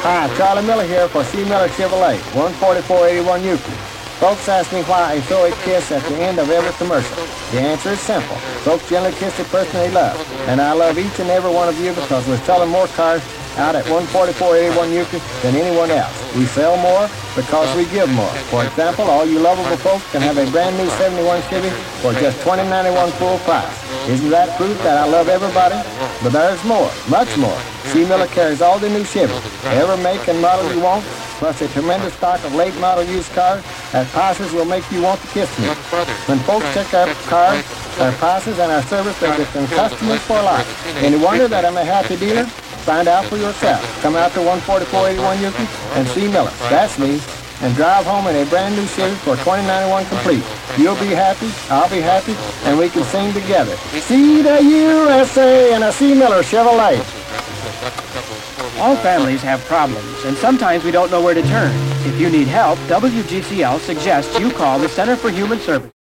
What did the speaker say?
Hi, Charlie Miller here for C. Miller Chevrolet, 14481 Euclid. Folks ask me why I throw a kiss at the end of every commercial. The answer is simple. Folks generally kiss the person they love. And I love each and every one of you because we're selling more cars out at 14481 Euclid than anyone else. We sell more because we give more. For example, all you lovable folks can have a brand new 71 Chevy for just $20.91 full price. Isn't that proof that I love everybody? But there's more, much more. C. Miller carries all the new Chevys, every make and model you want, plus a tremendous stock of late model used cars at prices will make you want to kiss me. When folks check our cars, our prices, and our service, they become customers for life. Any wonder that I'm a happy dealer? Find out for yourself. Come out to 14481 Euclid and C. Miller, that's me, and drive home in a brand new Chevy for $20.91 complete. You'll be happy, I'll be happy, and we can sing together. See the USA and a C. Miller Chevrolet. All families have problems, and sometimes we don't know where to turn. If you need help, WGCL suggests you call the Center for Human Services.